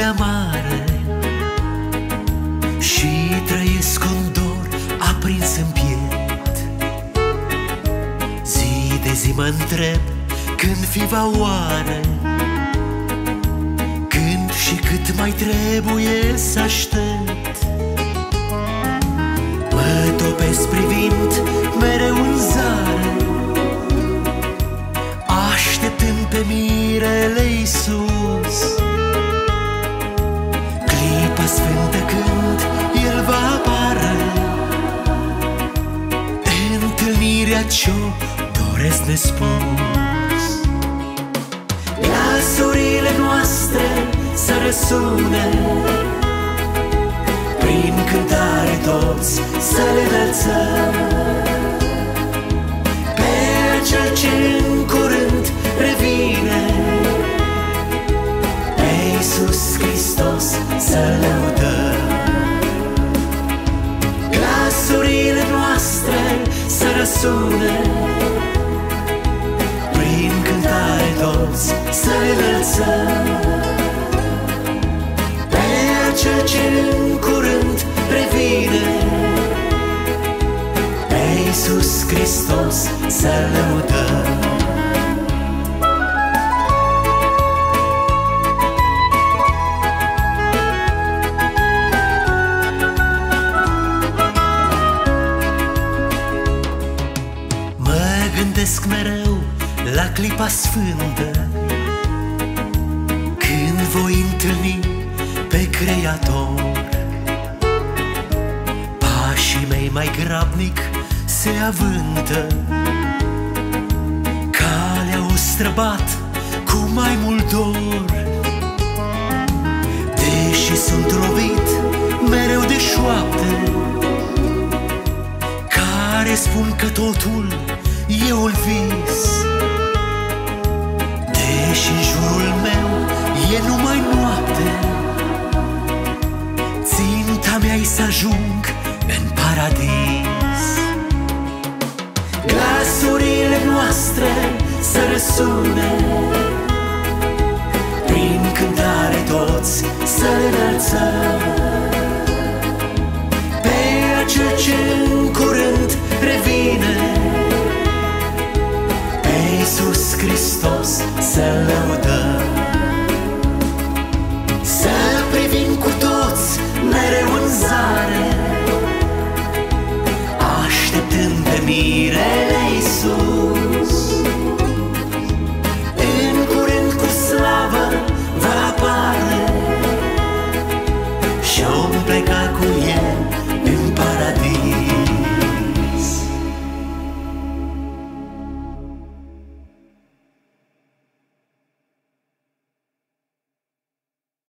prea mare și trăiesc un dor aprins în piept. Zi de zi mă întreb când fi va oare, când și cât mai trebuie să aștept. Mă topesc privind mereu în zare, așteptând pe mirele Iisus, clipa sfântă când El va apare, întâlnirea ce-o doresc nespus. Glasurile noastre să răsune, prin cântare toți să le înălțăm pe Cel ce în curând revine, pe Iisus Hristos să lăudăm. Glasurile noastre să răsune, prin cântare toți să le înălțăm pe Cel ce în curând revine, pe Iisus Hristos să lăudăm. Mă gândesc mereu la clipa sfântă când voi întâlni pe Creator. Pașii mei mai grabnic se avântă, calea o străbat cu mai mult dor. Deși sunt lovit mereu de șoapte care spun că totul e un vis, deși în jurul meu e numai noapte, ținta mea-i să ajung în paradis. Glasurile noastre să răsune, prin cântare toți să le înălțăm pe Cel ce în curând revine, pe Iisus Hristos să lăudăm. Să privim cu toți mereu în zare, așteptând pe mine